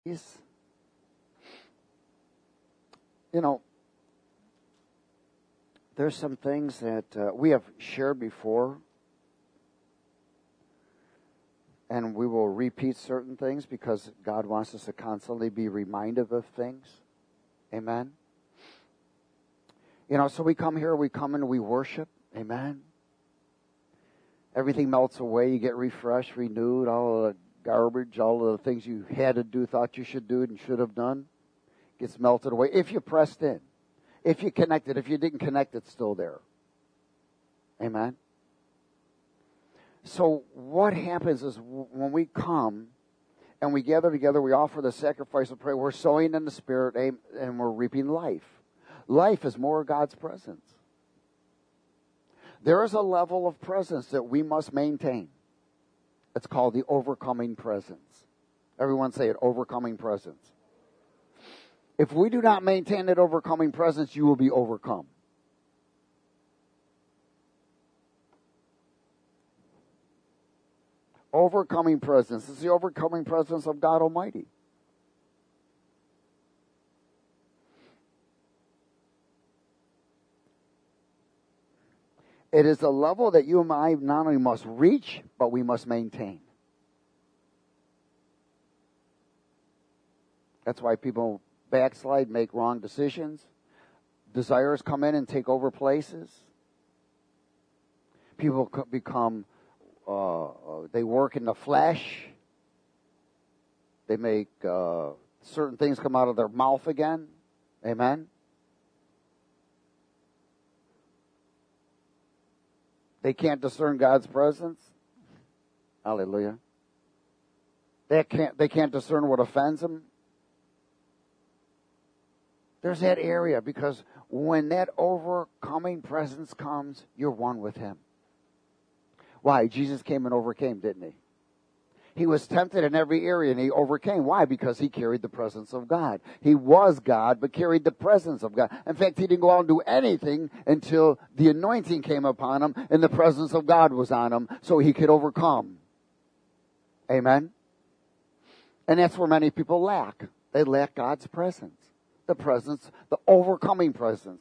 You know, there's some things that we have shared before, and we will repeat certain things because God wants us to constantly be reminded of things. Amen. So we come here, we come and we worship. Amen. Everything melts away. You get refreshed, renewed. All of the garbage, all of the things you had to do, thought you should do and should have done, gets melted away. If you pressed in. If you connected. If you didn't connect, it's still there. Amen. So what happens is when we come and we gather together, we offer the sacrifice of prayer. We're sowing in the Spirit and we're reaping life. Life is more of God's presence. There is a level of presence that we must maintain. It's called the overcoming presence. Everyone say it, overcoming presence. If we do not maintain that overcoming presence, you will be overcome. Overcoming presence is the overcoming presence of God Almighty. It is a level that you and I not only must reach, but we must maintain. That's why people backslide, make wrong decisions. Desires come in and take over places. People become, they work in the flesh. They make certain things come out of their mouth again. Amen. They can't discern God's presence. Hallelujah. They can't discern what offends them. There's that area, because when that overcoming presence comes, you're one with Him. Why? Jesus came and overcame, didn't He? He was tempted in every area and He overcame. Why? Because He carried the presence of God. He was God, but carried the presence of God. In fact, He didn't go out and do anything until the anointing came upon Him and the presence of God was on Him so He could overcome. Amen? And that's where many people lack. They lack God's presence. The presence, the overcoming presence.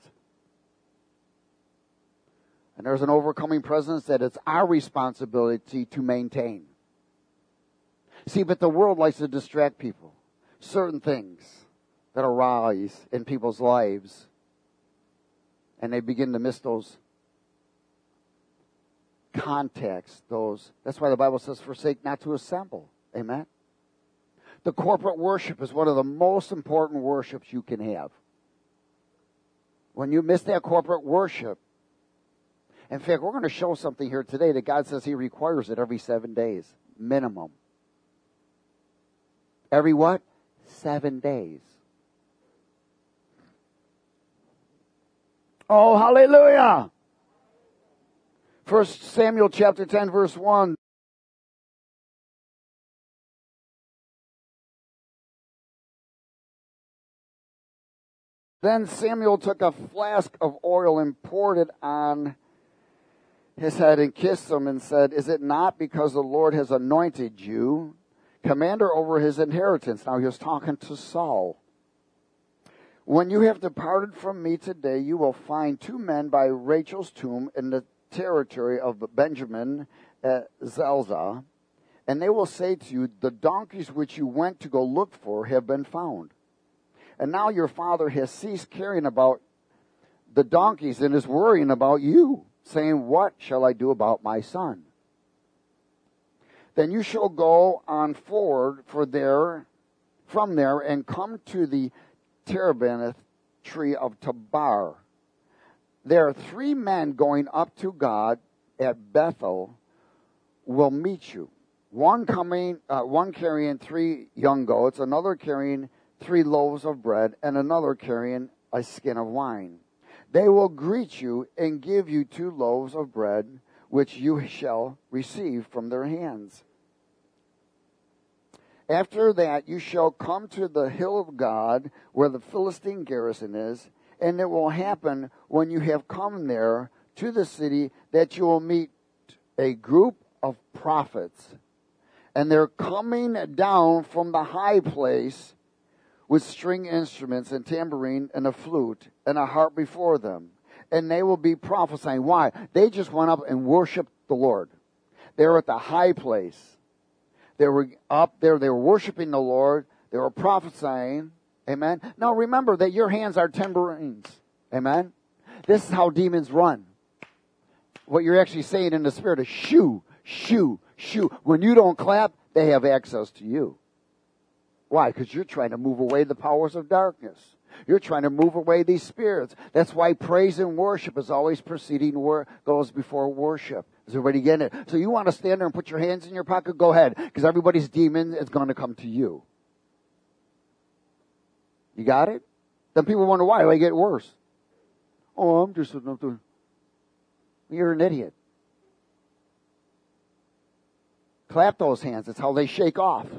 And there's an overcoming presence that it's our responsibility to maintain. See, but the world likes to distract people. Certain things that arise in people's lives. And they begin to miss those contexts. That's why the Bible says, forsake not to assemble. Amen? The corporate worship is one of the most important worships you can have. When you miss that corporate worship, in fact, we're going to show something here today that God says He requires it every 7 days, minimum. Every what? 7 days. Oh, hallelujah! 1 Samuel chapter 10, verse 1. Then Samuel took a flask of oil and poured it on his head and kissed him and said, is it not because the Lord has anointed you commander over his inheritance? Now he was talking to Saul. When you have departed from me today, you will find 2 men by Rachel's tomb in the territory of Benjamin at Zelzah, and they will say to you, the donkeys which you went to go look for have been found. And now your father has ceased caring about the donkeys and is worrying about you, saying, what shall I do about my son? Then you shall go on forward from there and come to the terebinth tree of Tabar. There are 3 men going up to God at Bethel will meet you. One carrying 3 young goats, another carrying 3 loaves of bread, and another carrying a skin of wine. They will greet you and give you 2 loaves of bread, which you shall receive from their hands. After that, you shall come to the hill of God, where the Philistine garrison is, and it will happen when you have come there to the city that you will meet a group of prophets. And they're coming down from the high place with string instruments and tambourine and a flute and a harp before them. And they will be prophesying. Why? They just went up and worshiped the Lord. They were at the high place. They were up there. They were worshiping the Lord. They were prophesying. Amen. Now remember that your hands are tambourines. Amen. This is how demons run. What you're actually saying in the spirit is shoo, shoo, shoo. When you don't clap, they have access to you. Why? Because you're trying to move away the powers of darkness. You're trying to move away these spirits. That's why praise and worship is always preceding goes before worship. Is everybody getting it? So you want to stand there and put your hands in your pocket? Go ahead. Because everybody's demon is going to come to you. You got it? Then people wonder why they get worse. Oh, I'm just another. You're an idiot. Clap those hands. That's how they shake off.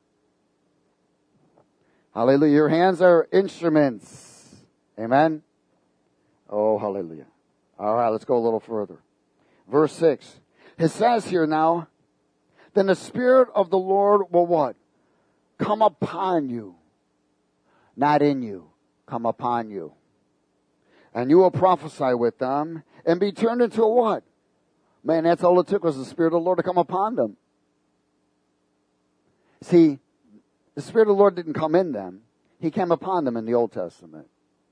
Hallelujah. Your hands are instruments. Amen. Oh, hallelujah. All right, let's go a little further. Verse 6. It says here now, then the Spirit of the Lord will what? Come upon you. Not in you. Come upon you. And you will prophesy with them and be turned into a what? Man, that's all it took was the Spirit of the Lord to come upon them. See, the Spirit of the Lord didn't come in them. He came upon them in the Old Testament.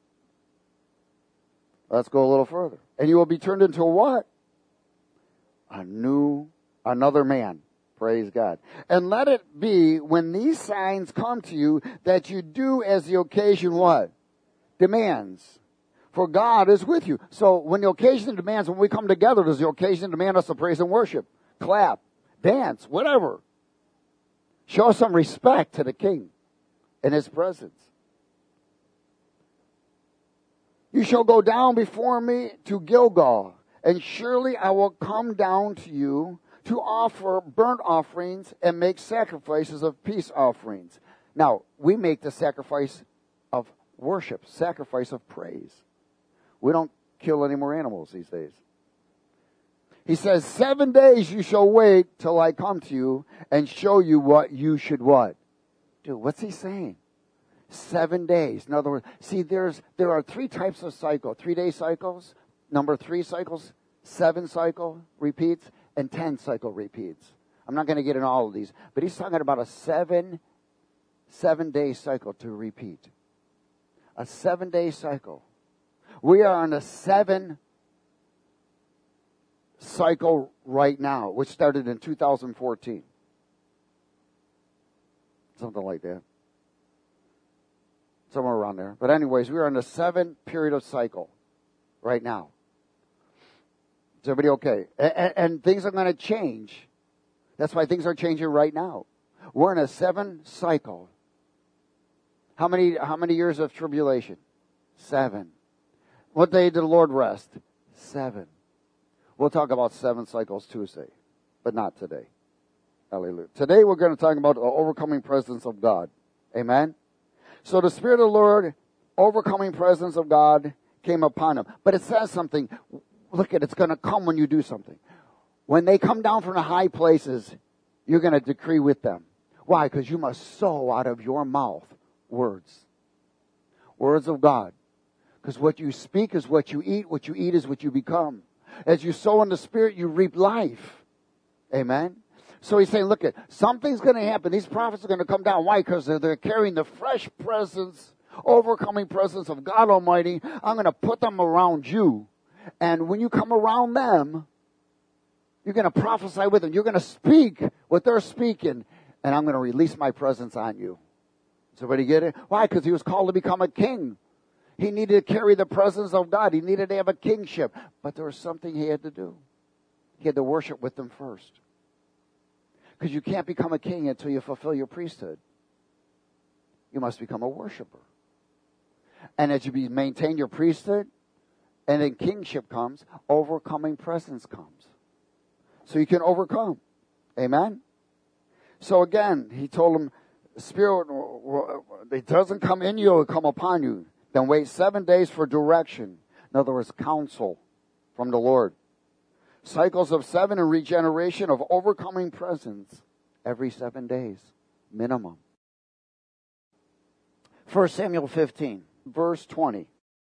Let's go a little further. And you will be turned into a what? Another man. Praise God. And let it be when these signs come to you that you do as the occasion what? Demands. For God is with you. So when the occasion demands, when we come together, does the occasion demand us to praise and worship? Clap, dance, whatever. Show some respect to the King in His presence. You shall go down before me to Gilgal, and surely I will come down to you to offer burnt offerings and make sacrifices of peace offerings. Now, we make the sacrifice of worship, sacrifice of praise. We don't kill any more animals these days. He says, 7 days you shall wait till I come to you and show you what you should what? Do. What's he saying? 7 days. In other words, see, there are 3 types of cycle. 3-day cycles, number 3 cycles, 7 cycle repeats, and 10 cycle repeats. I'm not going to get in all of these, but he's talking about a 7-day cycle to repeat. A 7-day cycle. We are on a 7 cycle right now, which started in 2014. Something like that. Somewhere around there. But anyways, we are in a 7 period of cycle right now. Is everybody okay? And things are going to change. That's why things are changing right now. We're in a 7 cycle. How many years of tribulation? 7. What day did the Lord rest? 7. We'll talk about 7 cycles Tuesday, but not today. Hallelujah. Today we're going to talk about the overcoming presence of God. Amen? So the Spirit of the Lord, overcoming presence of God, came upon him. But it says something. Look at it. It's going to come when you do something. When they come down from the high places, you're going to decree with them. Why? Because you must sow out of your mouth words. Words of God. Because what you speak is what you eat. What you eat is what you become. As you sow in the Spirit, you reap life. Amen? So he's saying, look, something's going to happen. These prophets are going to come down. Why? Because they're carrying the fresh presence, overcoming presence of God Almighty. I'm going to put them around you. And when you come around them, you're going to prophesy with them. You're going to speak what they're speaking. And I'm going to release my presence on you. Does everybody get it? Why? Because he was called to become a king. He needed to carry the presence of God. He needed to have a kingship. But there was something he had to do. He had to worship with them first. Because you can't become a king until you fulfill your priesthood. You must become a worshiper. And as you maintain your priesthood, and then kingship comes, overcoming presence comes. So you can overcome. Amen? So again, he told him, the Spirit, it doesn't come in you, it will come upon you. Then wait 7 days for direction. In other words, counsel from the Lord. Cycles of 7 and regeneration of overcoming presence every 7 days. Minimum. 1 Samuel 15. verse 20.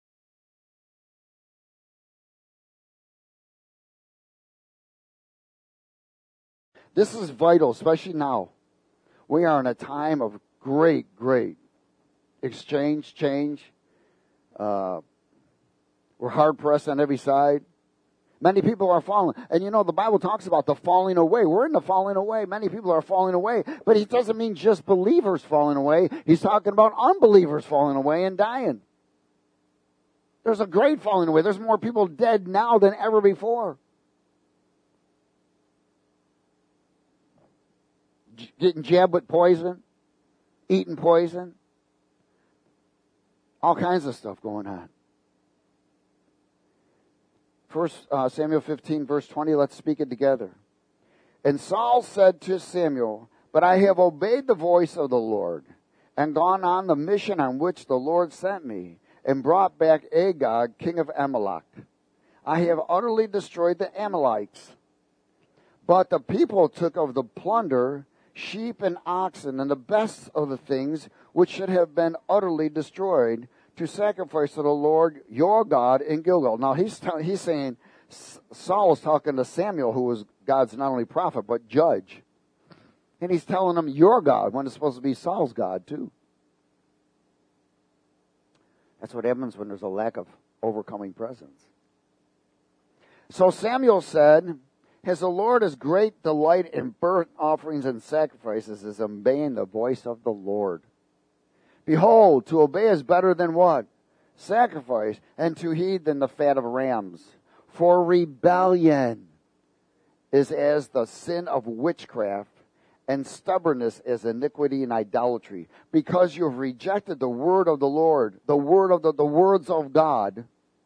This is vital, especially now. We are in a time of great exchange, change. We're hard pressed on every side. Many people are falling. And you know, the Bible talks about the falling away. We're in the falling away. Many people are falling away. But it doesn't mean just believers falling away. He's talking about unbelievers falling away and dying. There's a great falling away. There's more people dead now than ever before. Getting jabbed with poison. Eating poison. All kinds of stuff going on. 1 Samuel 15, verse 20, let's speak it together. And Saul said to Samuel, but I have obeyed the voice of the Lord, and gone on the mission on which the Lord sent me, and brought back Agag, king of Amalek. I have utterly destroyed the Amalekites. But the people took of the plunder, sheep and oxen, and the best of the things which should have been utterly destroyed, to sacrifice to the Lord your God in Gilgal. Now he's saying, Saul was talking to Samuel, who was God's not only prophet, but judge. And he's telling him, your God, when it's supposed to be Saul's God too. That's what happens when there's a lack of overcoming presence. So Samuel said, as the Lord has great delight in burnt offerings and sacrifices, is obeying the voice of the Lord. Behold, to obey is better than what? Sacrifice, and to heed than the fat of rams. For rebellion is as the sin of witchcraft, and stubbornness as iniquity and idolatry. Because you have rejected the word of the Lord, the words of God,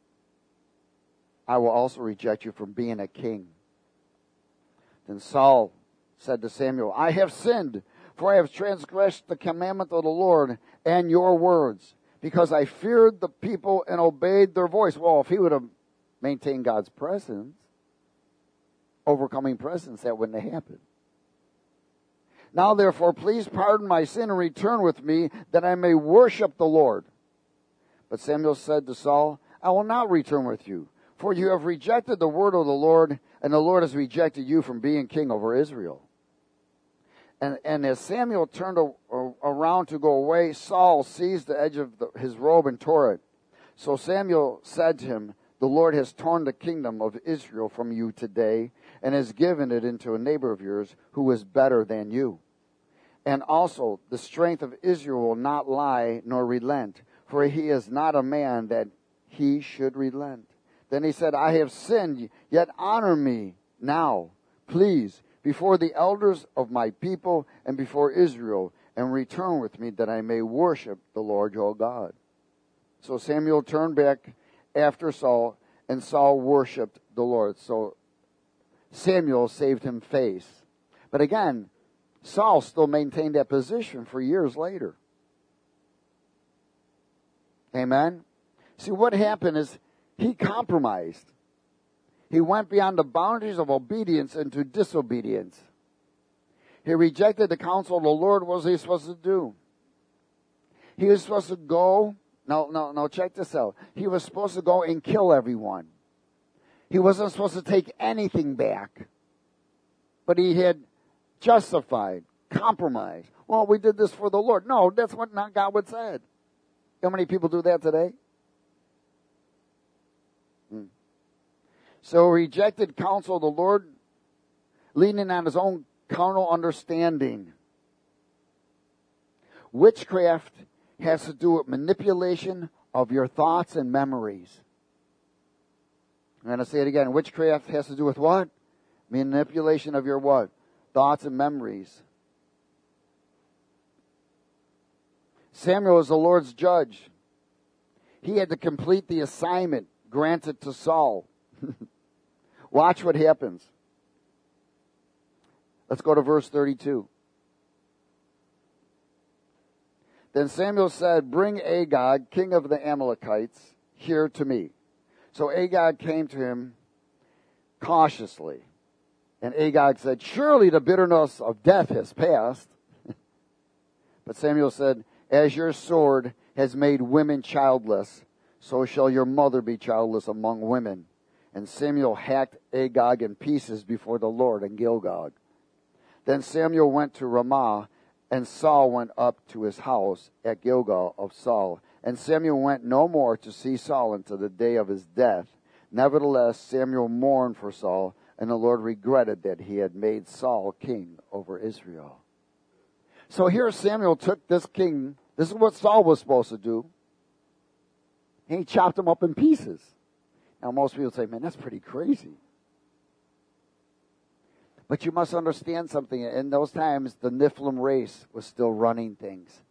I will also reject you from being a king. Then Saul said to Samuel, I have sinned, for I have transgressed the commandment of the Lord and your words, because I feared the people and obeyed their voice. Well, if he would have maintained God's presence, overcoming presence, that wouldn't have happened. Now therefore, please pardon my sin and return with me, that I may worship the Lord. But Samuel said to Saul, I will not return with you, for you have rejected the word of the Lord, and the Lord has rejected you from being king over Israel. And as Samuel turned around to go away, Saul seized the edge of his robe and tore it. So Samuel said to him, the Lord has torn the kingdom of Israel from you today, and has given it into a neighbor of yours who is better than you. And also the strength of Israel will not lie nor relent, for he is not a man that he should relent. Then he said, I have sinned, yet honor me now, please, before the elders of my people and before Israel, and return with me that I may worship the Lord your God. So Samuel turned back after Saul, and Saul worshipped the Lord. So Samuel saved him face. But again, Saul still maintained that position for years later. Amen? See, what happened is he compromised. He went beyond the boundaries of obedience into disobedience. He rejected the counsel of the Lord. What was he supposed to do? He was supposed to go. No, check this out. He was supposed to go and kill everyone. He wasn't supposed to take anything back. But he had justified, compromised. Well, we did this for the Lord. No, that's what not God would said. How many people do that today? So he rejected counsel of the Lord, leaning on his own carnal understanding. Witchcraft has to do with manipulation of your thoughts and memories. I'm going to say it again. Witchcraft has to do with what? Manipulation of your what? Thoughts and memories. Samuel is the Lord's judge. He had to complete the assignment granted to Saul. Watch what happens. Let's go to verse 32. Then Samuel said, bring Agag, king of the Amalekites, here to me. So Agag came to him cautiously. And Agag said, surely the bitterness of death has passed. But Samuel said, As your sword has made women childless, so shall your mother be childless among women. And Samuel hacked Agag in pieces before the Lord in Gilgal. Then Samuel went to Ramah, and Saul went up to his house at Gilgal of Saul. And Samuel went no more to see Saul until the day of his death. Nevertheless, Samuel mourned for Saul, and the Lord regretted that he had made Saul king over Israel. So here Samuel took this king. This is what Saul was supposed to do. And he chopped him up in pieces. Now most people say, man, that's pretty crazy. But you must understand something. In those times, the Nephilim race was still running things.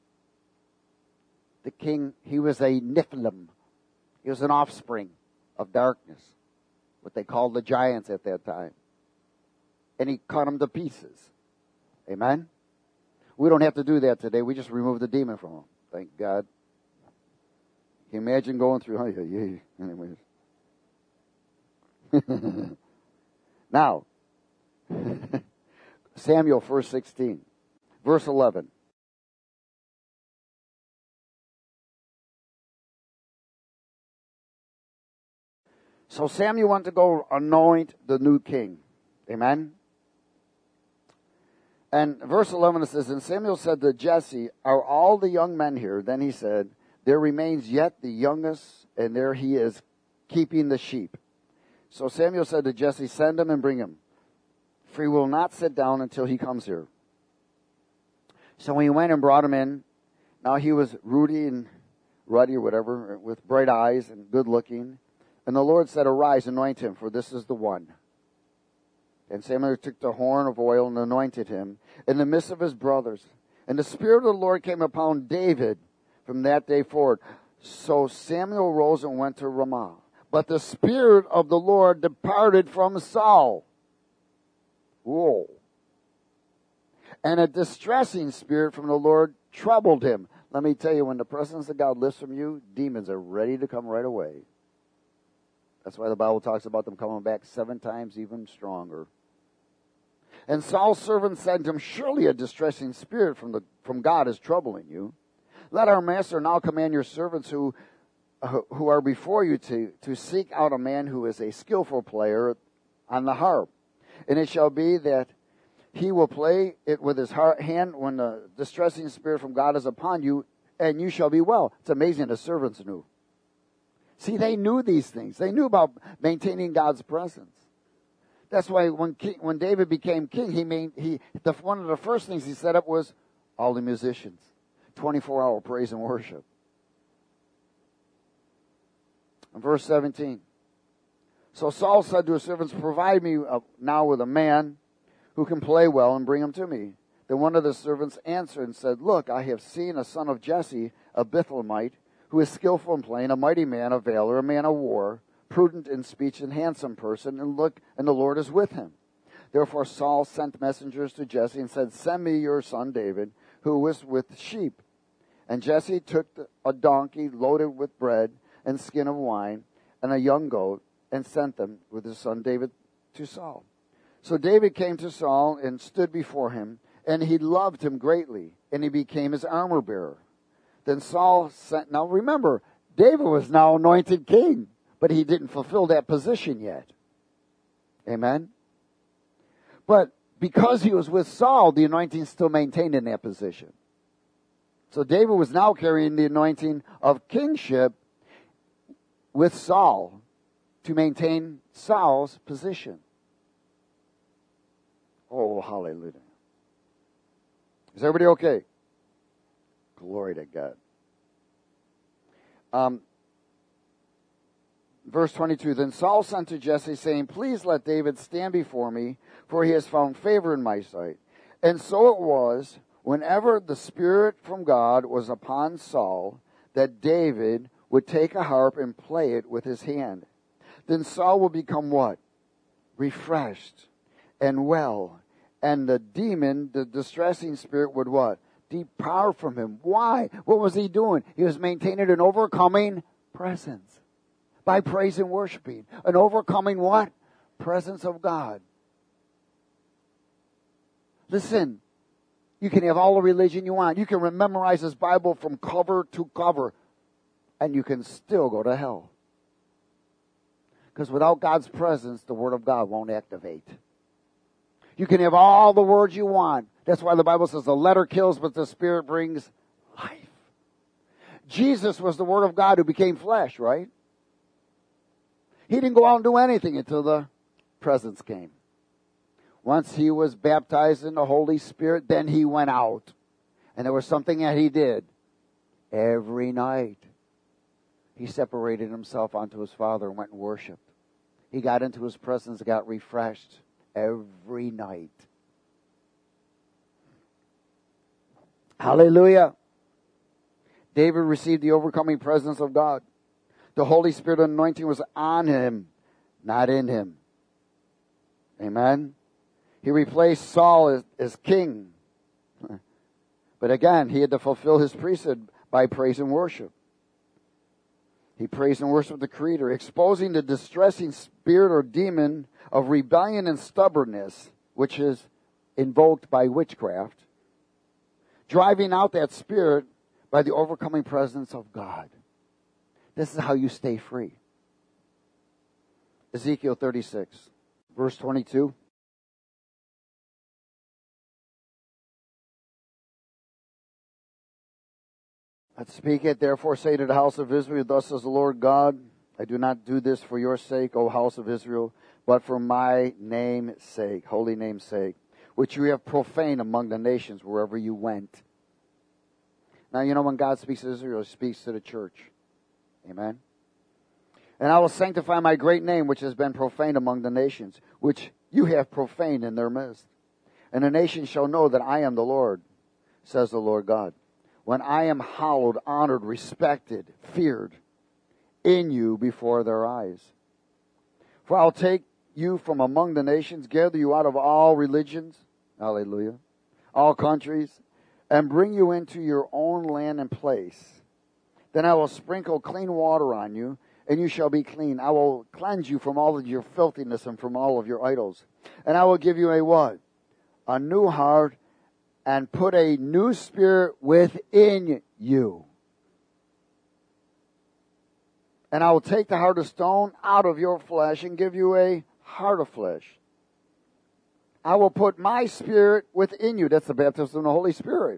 The king, he was a Nephilim. He was an offspring of darkness, what they called the giants at that time. And he cut them to pieces. Amen? We don't have to do that today. We just remove the demon from them. Thank God. Can you imagine going through? Oh, yeah. Anyways. Now, Samuel, verse 16. Verse 11. So Samuel went to go anoint the new king. Amen? And verse 11 it says, and Samuel said to Jesse, are all the young men here? Then he said, there remains yet the youngest, and there he is, keeping the sheep. So Samuel said to Jesse, send him and bring him, for he will not sit down until he comes here. So he went and brought him in. Now he was ruddy or whatever, with bright eyes and good looking. And the Lord said, arise, anoint him, for this is the one. And Samuel took the horn of oil and anointed him in the midst of his brothers. And the Spirit of the Lord came upon David from that day forward. So Samuel rose and went to Ramah. But the Spirit of the Lord departed from Saul. Whoa. And a distressing spirit from the Lord troubled him. Let me tell you, when the presence of God lifts from you, demons are ready to come right away. That's why the Bible talks about them coming back 7 times even stronger. And Saul's servant said to him, surely a distressing spirit from God is troubling you. Let our master now command your servants who are before you to seek out a man who is a skillful player on the harp. And it shall be that he will play it with his hand when the distressing spirit from God is upon you, and you shall be well. It's amazing the servants knew. See, they knew these things. They knew about maintaining God's presence. That's why when David became king, one of the first things he set up was all the musicians, 24-hour praise and worship. In verse 17, so Saul said to his servants, provide me now with a man who can play well and bring him to me. Then one of the servants answered and said, look, I have seen a son of Jesse, a Bethlehemite, who is skillful in playing, a mighty man of valor, a man of war, prudent in speech and handsome person, and look, and the Lord is with him. Therefore Saul sent messengers to Jesse and said, send me your son David, who was with sheep. And Jesse took a donkey loaded with bread and skin of wine, and a young goat, and sent them with his son David to Saul. So David came to Saul and stood before him, and he loved him greatly, and he became his armor bearer. Then Saul sent, now remember, David was now anointed king, but he didn't fulfill that position yet. Amen? But because he was with Saul, the anointing still maintained in that position. So David was now carrying the anointing of kingship with Saul to maintain Saul's position. Oh, hallelujah. Is everybody okay? Glory to God. Verse 22, then Saul sent to Jesse, saying, please let David stand before me, for he has found favor in my sight. And so it was, whenever the Spirit from God was upon Saul, that David would take a harp and play it with his hand. Then Saul will become what? Refreshed and well. And the demon, the distressing spirit, would what? Depart from him. Why? What was he doing? He was maintaining an overcoming presence by praise and worshiping. An overcoming what? Presence of God. Listen, You can have all the religion you want. You can memorize this Bible from cover to cover, and you can still go to hell. Because without God's presence, the Word of God won't activate. You can have all the words you want. That's why the Bible says the letter kills, but the Spirit brings life. Jesus was the Word of God who became flesh, right? He didn't go out and do anything until the presence came. Once he was baptized in the Holy Spirit, then he went out. And there was something that he did every night. He separated himself unto his Father and went and worshiped. He got into his presence, got refreshed every night. Hallelujah. David received the overcoming presence of God. The Holy Spirit anointing was on him, not in him. Amen. He replaced Saul as king. But again, he had to fulfill his priesthood by praise and worship. He praised and worshiped the Creator, exposing the distressing spirit or demon of rebellion and stubbornness, which is invoked by witchcraft, driving out that spirit by the overcoming presence of God. This is how you stay free. Ezekiel 36, verse 22. Speak it, therefore say to the house of Israel, thus says the Lord God, I do not do this for your sake, O house of Israel, but for my name's sake, holy name's sake, which you have profaned among the nations wherever you went. Now, you know when God speaks to Israel, he speaks to the church. Amen? And I will sanctify my great name, which has been profaned among the nations, which you have profaned in their midst. And the nations shall know that I am the Lord, says the Lord God, when I am hallowed, honored, respected, feared in you before their eyes. For I'll take you from among the nations, gather you out of all religions, hallelujah, all countries, and bring you into your own land and place. Then I will sprinkle clean water on you, and you shall be clean. I will cleanse you from all of your filthiness and from all of your idols. And I will give you a what? A new heart, and put a new spirit within you. And I will take the heart of stone out of your flesh and give you a heart of flesh. I will put my spirit within you. That's the baptism of the Holy Spirit.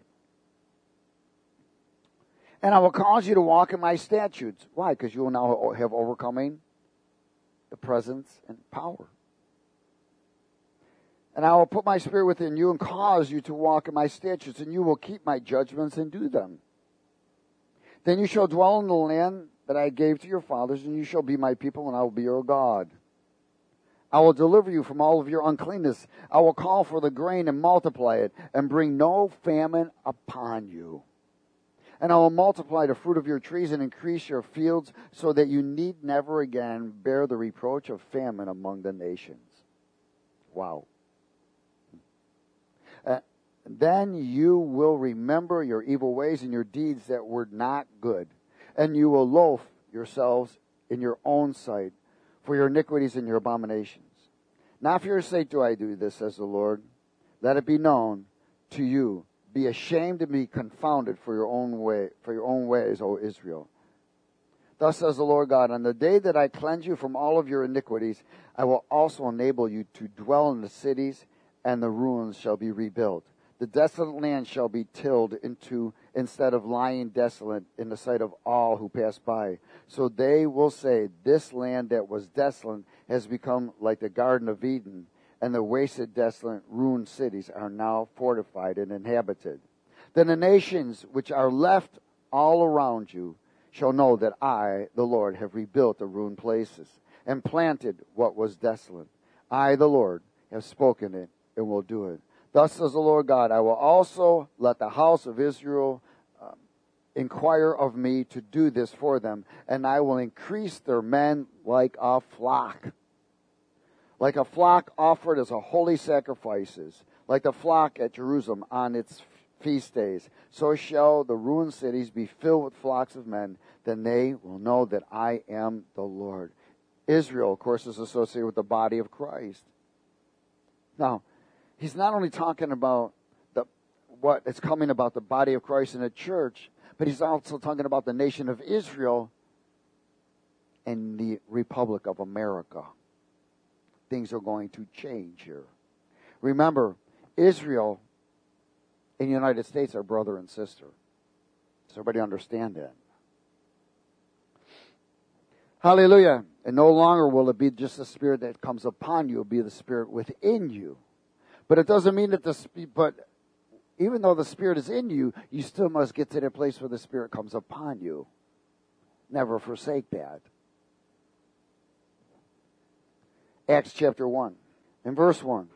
And I will cause you to walk in my statutes. Why? Because you will now have overcoming the presence and power. And I will put my spirit within you and cause you to walk in my statutes, and you will keep my judgments and do them. Then you shall dwell in the land that I gave to your fathers, and you shall be my people, and I will be your God. I will deliver you from all of your uncleanness. I will call for the grain and multiply it, and bring no famine upon you. And I will multiply the fruit of your trees and increase your fields, so that you need never again bear the reproach of famine among the nations. Wow. Then you will remember your evil ways and your deeds that were not good. And you will loathe yourselves in your own sight for your iniquities and your abominations. Not for your sake do I do this, says the Lord. Let it be known to you. Be ashamed and be confounded for your own ways, O Israel. Thus says the Lord God, on the day that I cleanse you from all of your iniquities, I will also enable you to dwell in the cities, and the ruins shall be rebuilt. The desolate land shall be tilled into instead of lying desolate in the sight of all who pass by. So they will say, this land that was desolate has become like the Garden of Eden, and the wasted, desolate, ruined cities are now fortified and inhabited. Then the nations which are left all around you shall know that I, the Lord, have rebuilt the ruined places and planted what was desolate. I, the Lord, have spoken it and will do it. Thus says the Lord God, I will also let the house of Israel inquire of me to do this for them, and I will increase their men like a flock. Like a flock offered as a holy sacrifices, like the flock at Jerusalem on its feast days. So shall the ruined cities be filled with flocks of men. Then they will know that I am the Lord. Israel, of course, is associated with the body of Christ. Now, he's not only talking about what is coming about the body of Christ in the church, but he's also talking about the nation of Israel and the Republic of America. Things are going to change here. Remember, Israel and the United States are brother and sister. Does everybody understand that? Hallelujah. And no longer will it be just the Spirit that comes upon you. It will be the Spirit within you. But it doesn't mean that but even though the Spirit is in you, you still must get to that place where the Spirit comes upon you. Never forsake that. Acts chapter 1 and verse 1.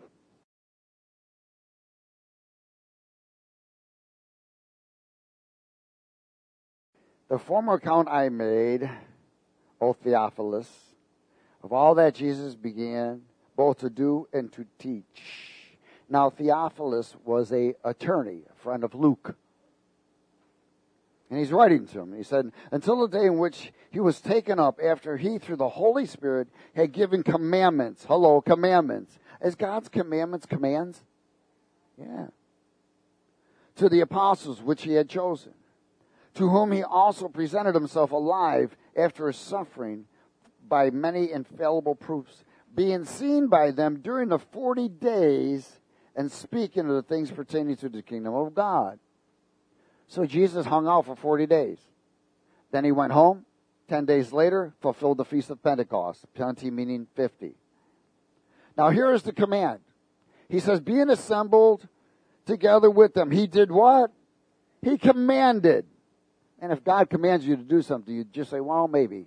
The former account I made, O Theophilus, of all that Jesus began both to do and to teach. Now Theophilus was an attorney, a friend of Luke. And he's writing to him. He said, until the day in which he was taken up, after he, through the Holy Spirit, had given commandments. Hello, commandments. Is God's commandments commands? Yeah. To the apostles which he had chosen, to whom he also presented himself alive after his suffering by many infallible proofs, being seen by them during the 40 days and speaking of the things pertaining to the kingdom of God. So Jesus hung out for 40 days. Then he went home. 10 days later, fulfilled the Feast of Pentecost. Pente meaning 50. Now here is the command. He says, being assembled together with them. He did what? He commanded. And if God commands you to do something, you just say, well, maybe.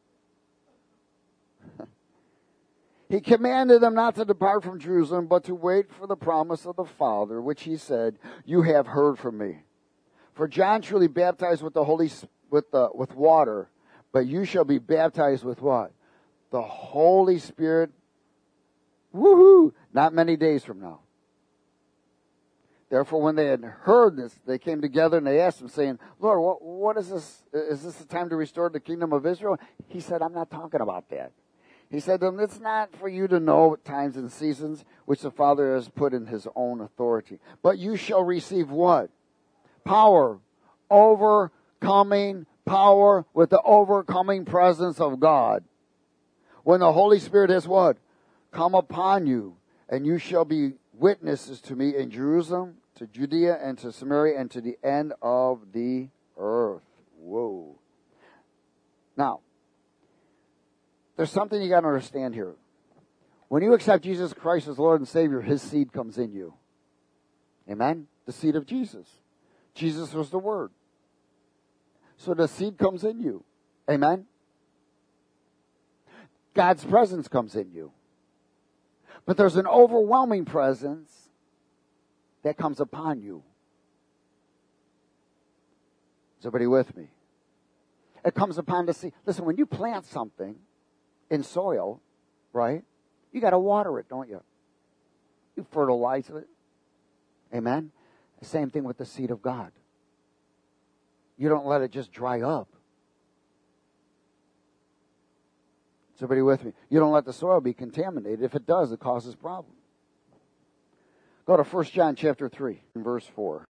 He commanded them not to depart from Jerusalem, but to wait for the promise of the Father, which he said, you have heard from me. For John truly baptized with with water, but you shall be baptized with what? The Holy Spirit. Woohoo! Not many days from now. Therefore, when they had heard this, they came together and they asked him, saying, Lord, what is this? Is this the time to restore the kingdom of Israel? He said, I'm not talking about that. He said to them, it's not for you to know times and seasons which the Father has put in his own authority. But you shall receive what? Power. Overcoming power with the overcoming presence of God. When the Holy Spirit has what? Come upon you, and you shall be witnesses to me in Jerusalem, to Judea, and to Samaria, and to the end of the earth. Whoa. Now, there's something you got to understand here. When you accept Jesus Christ as Lord and Savior, his seed comes in you. Amen? The seed of Jesus. Jesus was the Word. So the seed comes in you. Amen? God's presence comes in you. But there's an overwhelming presence that comes upon you. Is everybody with me? It comes upon the seed. Listen, when you plant something in soil, right, you got to water it, don't you? You fertilize it. Amen? The same thing with the seed of God. You don't let it just dry up. Is everybody with me? You don't let the soil be contaminated. If it does, it causes problems. Go to 1 John chapter 3, verse 4.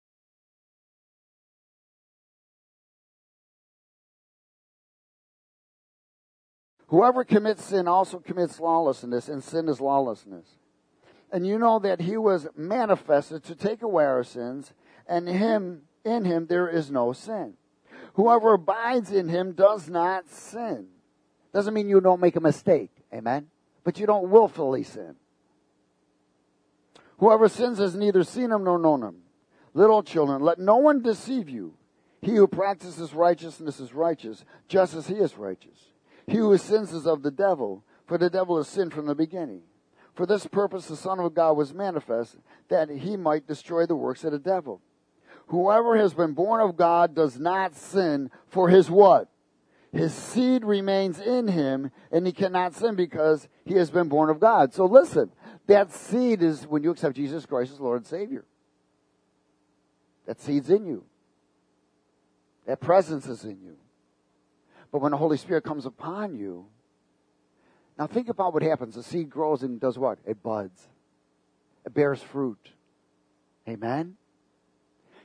Whoever commits sin also commits lawlessness, and sin is lawlessness. And you know that he was manifested to take away our sins, and in him there is no sin. Whoever abides in him does not sin. Doesn't mean you don't make a mistake, amen? But you don't willfully sin. Whoever sins has neither seen him nor known him. Little children, let no one deceive you. He who practices righteousness is righteous, just as he is righteous. He who sins is of the devil, for the devil has sinned from the beginning. For this purpose the Son of God was manifest, that he might destroy the works of the devil. Whoever has been born of God does not sin, for his what? His seed remains in him, and he cannot sin because he has been born of God. So listen, that seed is when you accept Jesus Christ as Lord and Savior. That seed's in you. That presence is in you. But when the Holy Spirit comes upon you, now think about what happens. The seed grows and does what? It buds. It bears fruit. Amen?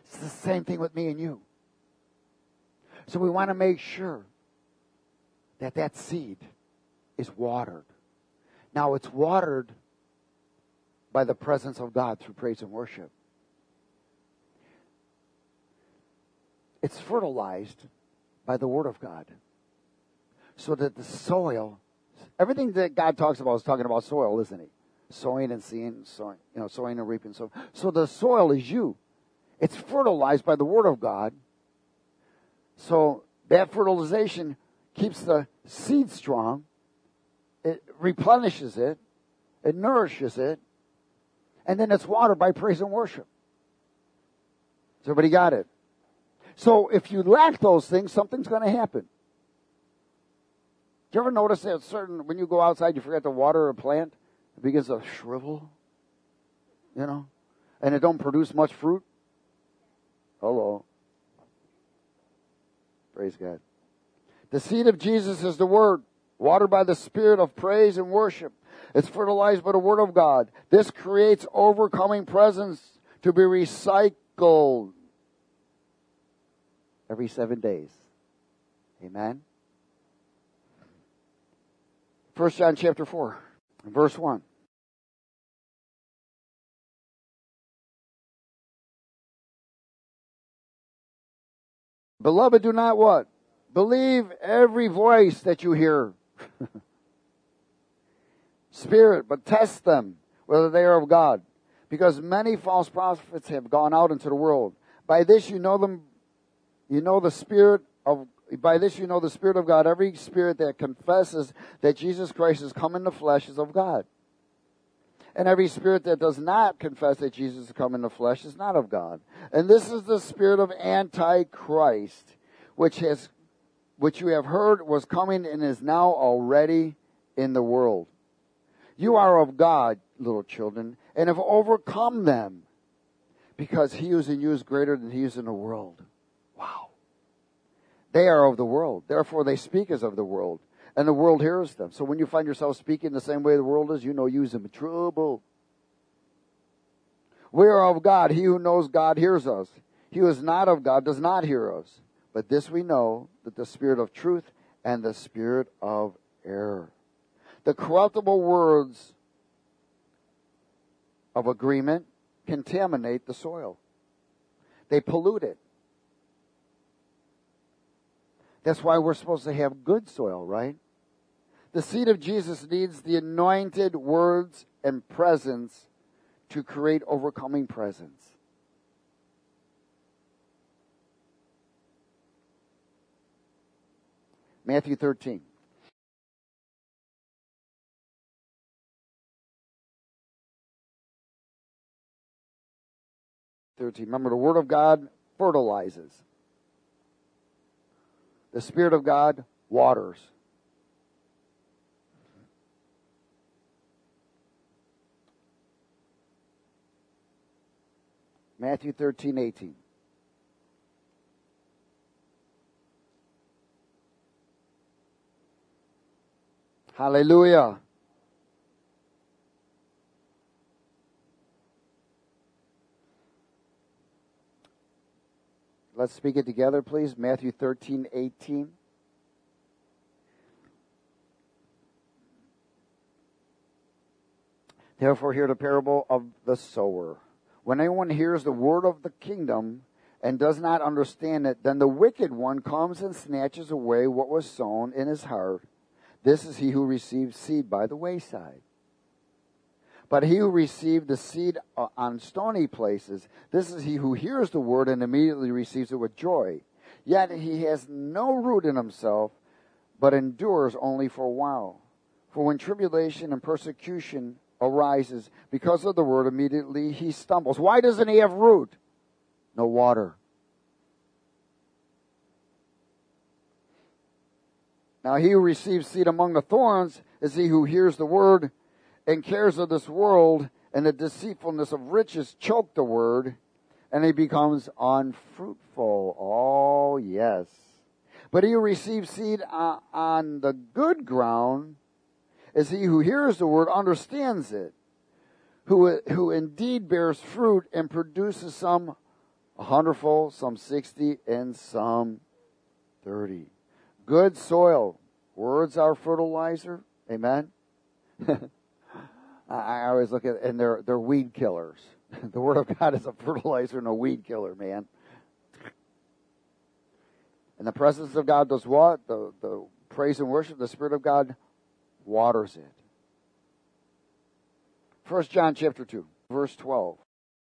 It's the same thing with me and you. So we want to make sure that that seed is watered. Now it's watered by the presence of God through praise and worship. It's fertilized by the Word of God. So that the soil, everything that God talks about is talking about soil, isn't he? Sowing and seeing, sowing and reaping. So the soil is you. It's fertilized by the Word of God. So that fertilization keeps the seed strong. It replenishes it. It nourishes it. And then it's watered by praise and worship. Has everybody got it? So if you lack those things, something's going to happen. Do you ever notice that when you go outside, you forget to water a plant, it begins to shrivel? And it don't produce much fruit? Hello. Praise God. The seed of Jesus is the Word, watered by the Spirit of praise and worship. It's fertilized by the Word of God. This creates overcoming presence to be recycled every 7 days. Amen. 1 John chapter 4, verse 1. Beloved, do not what? Believe every voice that you hear. Spirit, but test them, whether they are of God. Because many false prophets have gone out into the world. By this you know them. By this you know the Spirit of God. Every spirit that confesses that Jesus Christ has come in the flesh is of God. And every spirit that does not confess that Jesus has come in the flesh is not of God. And this is the spirit of Antichrist, which you have heard was coming and is now already in the world. You are of God, little children, and have overcome them, because he who is in you is greater than he who is in the world. Wow. They are of the world. Therefore they speak as of the world. And the world hears them. So when you find yourself speaking the same way the world is, you know you're in trouble. We are of God. He who knows God hears us. He who is not of God does not hear us. But this we know, that the Spirit of truth and the Spirit of error. The corruptible words of agreement contaminate the soil. They pollute it. That's why we're supposed to have good soil, right? The seed of Jesus needs the anointed words and presence to create overcoming presence. Matthew 13. Remember, the Word of God fertilizes. The Spirit of God waters. Matthew 13:18. Hallelujah. Let's speak it together, please. Matthew 13:18. Therefore, hear the parable of the sower. When anyone hears the word of the kingdom and does not understand it, then the wicked one comes and snatches away what was sown in his heart. This is he who received seed by the wayside. But he who received the seed on stony places, this is he who hears the word and immediately receives it with joy. Yet he has no root in himself, but endures only for a while. For when tribulation and persecution arises because of the word, immediately he stumbles. Why doesn't he have root? No water. Now he who receives seed among the thorns is he who hears the word, and cares of this world and the deceitfulness of riches choke the word, and he becomes unfruitful. Oh, yes. But he who receives seed on the good ground is he who hears the word, understands it, who indeed bears fruit and produces some 100-fold, some 60, and some 30. Good soil. Words are fertilizer. Amen. I always look at, and they're weed killers. The Word of God is a fertilizer and a weed killer, man. And the presence of God does what? The praise and worship, the Spirit of God waters it. 1 John chapter 2, verse 12.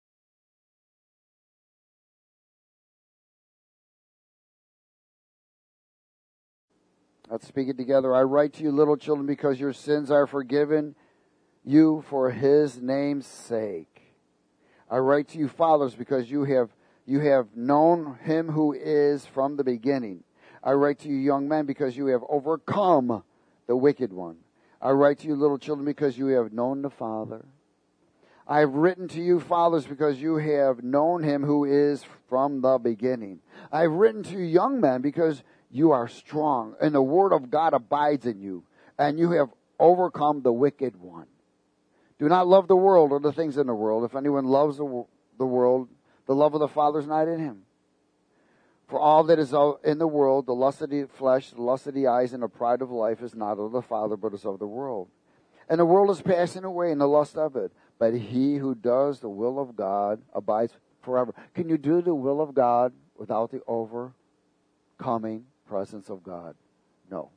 Let's speak it together. I write to you, little children, because your sins are forgiven you for His name's sake. I write to you, fathers, because you have known Him who is from the beginning. I write to you, young men, because you have overcome the wicked one. I write to you, little children, because you have known the Father. I have written to you, fathers, because you have known Him who is from the beginning. I have written to you, young men, because you are strong, and the word of God abides in you, and you have overcome the wicked one. Do not love the world or the things in the world. If anyone loves the world, the love of the Father is not in him. For all that is in the world, the lust of the flesh, the lust of the eyes, and the pride of life is not of the Father, but is of the world. And the world is passing away, and the lust of it. But he who does the will of God abides forever. Can you do the will of God without the overcoming presence of God? No.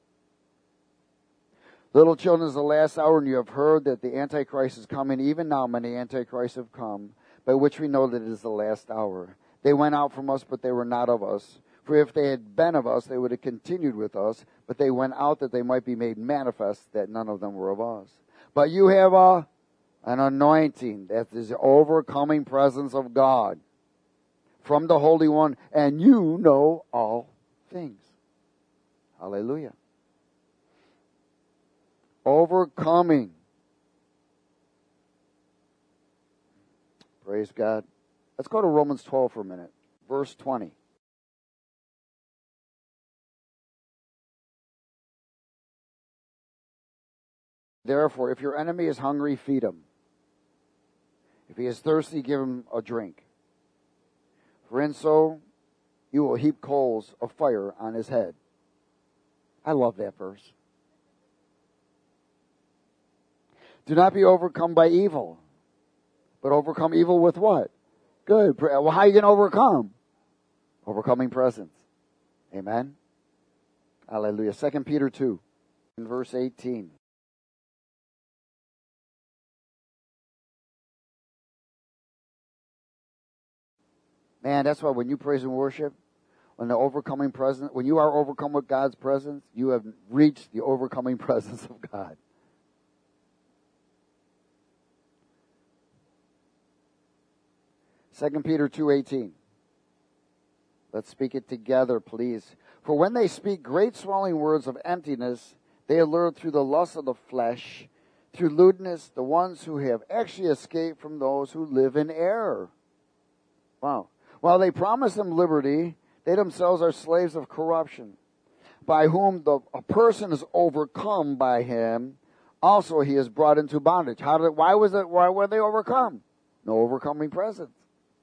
Little children, is the last hour, and you have heard that the Antichrist is coming. Even now many Antichrists have come, by which we know that it is the last hour. They went out from us, but they were not of us. For if they had been of us, they would have continued with us. But they went out that they might be made manifest that none of them were of us. But you have an anointing, that is the overcoming presence of God from the Holy One, and you know all things. Hallelujah. Overcoming. Praise God. Let's go to Romans 12 for a minute. Verse 20. Therefore, if your enemy is hungry, feed him. If he is thirsty, give him a drink. For in so you will heap coals of fire on his head. I love that verse. Do not be overcome by evil, but overcome evil with what? Good. Well, how are you going to overcome? Overcoming presence. Amen. Hallelujah. 2 Peter 2, in verse 18. Man, that's why when you praise and worship, when the overcoming presence, when you are overcome with God's presence, you have reached the overcoming presence of God. Second Peter 2:18. Let's speak it together, please. For when they speak great swelling words of emptiness, they allure through the lust of the flesh, through lewdness, the ones who have actually escaped from those who live in error. Wow. While they promise them liberty, they themselves are slaves of corruption, by whom a person is overcome by him, also he is brought into bondage. Why were they overcome? No overcoming presence.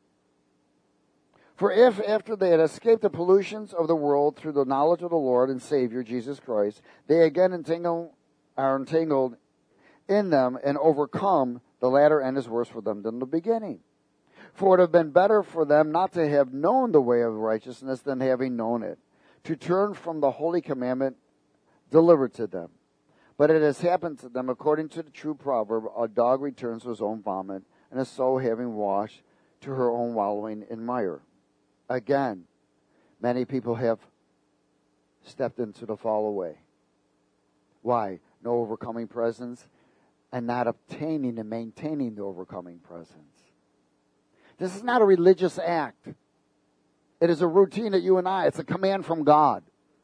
For if, after they had escaped the pollutions of the world through the knowledge of the Lord and Savior, Jesus Christ, they again are entangled in them and overcome, the latter end is worse for them than the beginning. For it would have been better for them not to have known the way of righteousness than having known it, to turn from the holy commandment delivered to them. But it has happened to them according to the true proverb, a dog returns to his own vomit, and a sow having washed to her own wallowing in mire. Again, many people have stepped into the fall away. Why? No overcoming presence and not obtaining and maintaining the overcoming presence. This is not a religious act. It is a routine that you and I, it's a command from God.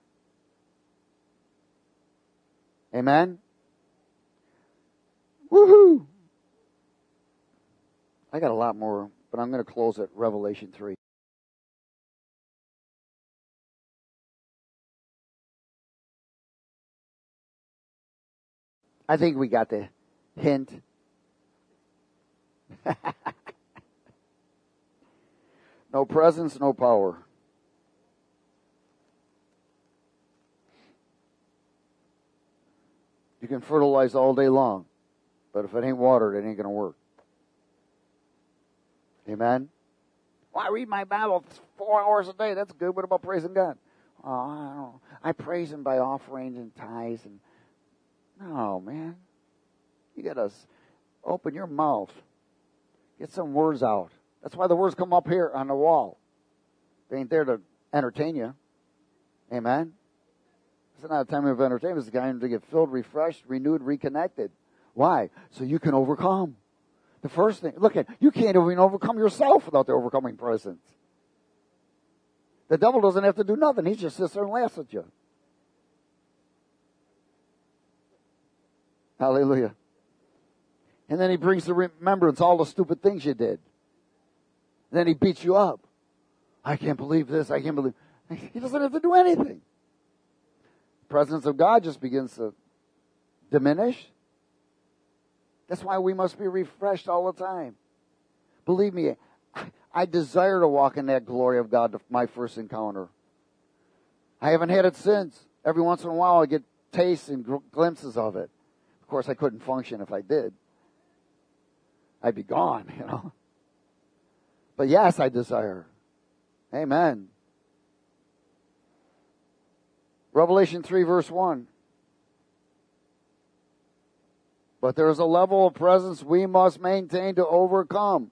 Amen? Woohoo! I got a lot more, but I'm going to close at Revelation 3. I think we got the hint. No presence, no power. You can fertilize all day long, but if it ain't watered, it ain't going to work. Amen? Well, I read my Bible 4 hours a day. That's good. What about praising God? Oh, I don't know. I praise Him by offerings and tithes. No, man. You got to open your mouth. Get some words out. That's why the words come up here on the wall. They ain't there to entertain you. Amen? It's not a time of entertainment. It's a time to get filled, refreshed, renewed, reconnected. Why? So you can overcome. The first thing, look at, you can't even overcome yourself without the overcoming presence. The devil doesn't have to do nothing. He just sits there and laughs at you. Hallelujah. And then he brings to remembrance all the stupid things you did. And then he beats you up. I can't believe this. I can't believe. He doesn't have to do anything. The presence of God just begins to diminish. That's why we must be refreshed all the time. Believe me, I desire to walk in that glory of God, my first encounter. I haven't had it since. Every once in a while I get tastes and glimpses of it. Of course, I couldn't function if I did. I'd be gone, you know. But yes, I desire. Amen. Revelation 3 verse 1. But there is a level of presence we must maintain to overcome.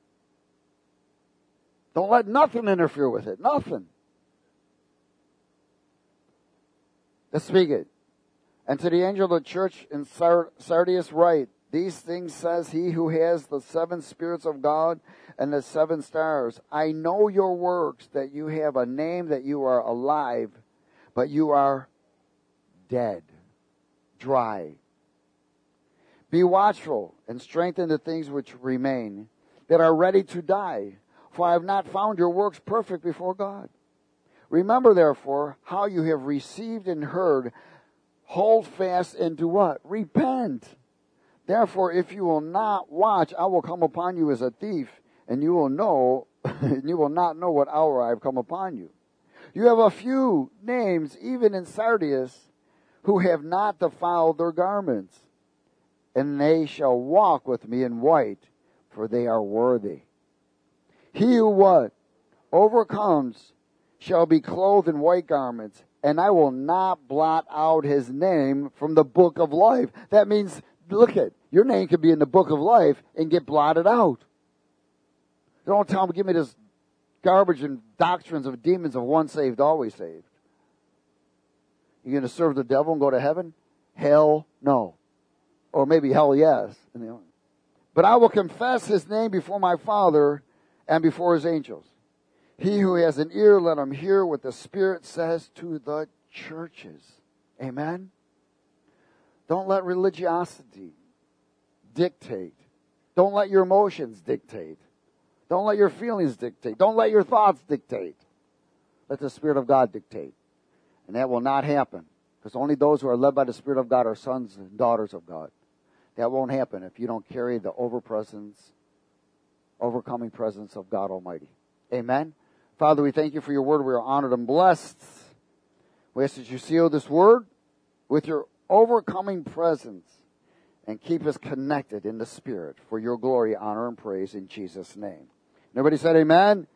Don't let nothing interfere with it. Nothing. Let's speak it. And to the angel of the church in Sardis write, these things says he who has the 7 spirits of God and the 7 stars. I know your works, that you have a name, that you are alive, but you are dead, dry. Be watchful and strengthen the things which remain, that are ready to die. For I have not found your works perfect before God. Remember, therefore, how you have received and heard. Hold fast and do what? Repent. Therefore, if you will not watch, I will come upon you as a thief, and you will not know what hour I have come upon you. You have a few names, even in Sardis, who have not defiled their garments, and they shall walk with me in white, for they are worthy. He who what? Overcomes shall be clothed in white garments, and I will not blot out his name from the book of life. That means, look at, your name could be in the book of life and get blotted out. Don't tell me, give me this garbage and doctrines of demons of once saved, always saved. You going to serve the devil and go to heaven? Hell, no. Or maybe hell, yes. But I will confess his name before my Father and before his angels. He who has an ear, let him hear what the Spirit says to the churches. Amen? Don't let religiosity dictate. Don't let your emotions dictate. Don't let your feelings dictate. Don't let your thoughts dictate. Let the Spirit of God dictate. And that will not happen. Because only those who are led by the Spirit of God are sons and daughters of God. That won't happen if you don't carry the overcoming presence of God Almighty. Amen? Father, we thank you for your word. We are honored and blessed. We ask that you seal this word with your overcoming presence and keep us connected in the Spirit for your glory, honor, and praise in Jesus' name. Everybody said amen?